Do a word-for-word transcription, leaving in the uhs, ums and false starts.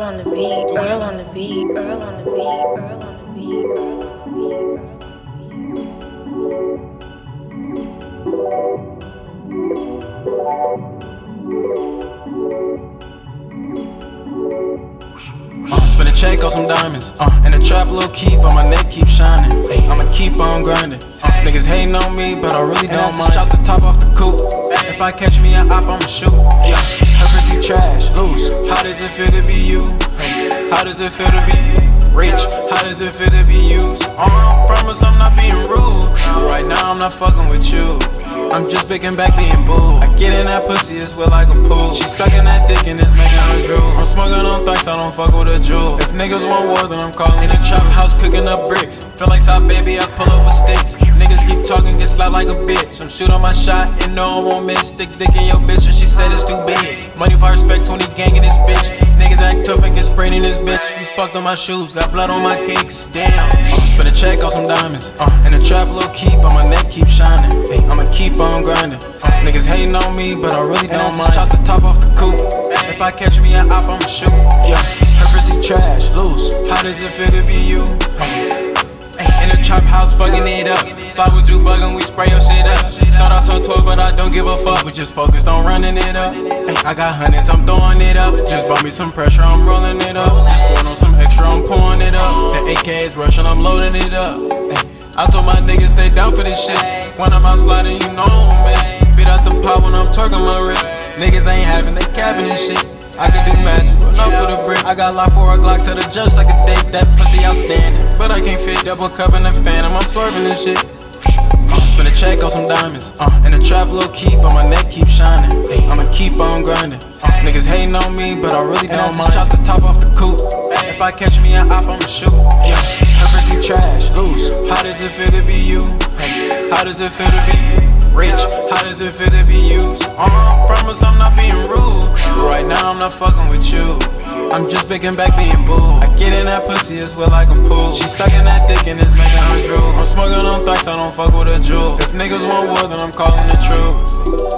on the beat, Earl on the beat, Earl on the beat, Earl on the beat, Earl on the beat, Earl on Uh, spin a check on some diamonds, uh, in the trap, little key, but my neck keep shining. Ay, I'ma keep on grinding. Uh, niggas hating on me, but I really don't mind. Chop the top off the coupe. If I catch me a op, I'ma shoot. Yeah, her pussy trash, loose. How does it feel to be you? Hey, how does it feel to be rich? How does it feel to be used? Uh, promise I'm not being rude. Right now I'm not fucking with you. I'm just picking back being boo. I get in that pussy, it's wet like a pool. She sucking that dick and it's making her drool. I'm smoking on thikes, I don't fuck with a jewel. If niggas want war, then I'm calling in the trap house cooking up bricks. Feel like South baby, I pull up with sticks. Niggas keep talking, get slapped like a bitch. I'm shooting my shot and no I won't miss. Stick dick in your bitch and she said it's too big. Money, power, respect, twenty gang in this bitch. Niggas act tough and get sprayed in this bitch. You fucked on my shoes, got blood on my kicks. Damn. Uh, spin a check on some diamonds. Uh, in the trap, little key, but my neck keep shining. Ay, I'ma keep on grinding. Uh, niggas hating on me, but I really don't mind. Chop the top off the coupe. If I catch me a op, I'ma shoot. Yeah, her pussy trash, loose. How does it feel to be you? Ay, in the trap house, fucking it up. Fly with you bugging, we spray your shit up. Thought I saw twelve, but I don't give a fuck. We just focused on running it up. Ay, I got hundreds, I'm throwing it up. Just bought me some pressure, I'm rolling it up. Just going on some extra, I'm pouring it up. The A K is rushing, I'm loading it up. Ay, I told my niggas stay down for this shit. When I'm out sliding, you know I'm miss. Beat out the pot when I'm twerking my wrist. Niggas ain't having, they capping this shit. I can do magic, enough for the brick. I got locked for a Glock to the judge like a date. That pussy outstanding, but I can't fit double cup in the phantom. I'm swerving this shit. Uh, spin a check on some diamonds. Uh, in the trap, little key, but my neck keep shining. Ay, I'ma keep on grinding. Uh, niggas hating on me, but I really don't mind. Chop the top off the coupe. If I catch me a op, I'ma shoot. Yeah, her pussy trash, loose. How does it feel to be you? Hey, how does it feel to be rich? How does it feel to be used? Uh, promise I'm not being rude. Right now I'm not fucking with you. I'm just picking back being boo. I get in that pussy, it's wet like a pool. She sucking that dick and it's making her drool. I'm smoking on thikes, I don't fuck with a jewel. If niggas want war, then I'm calling the truth.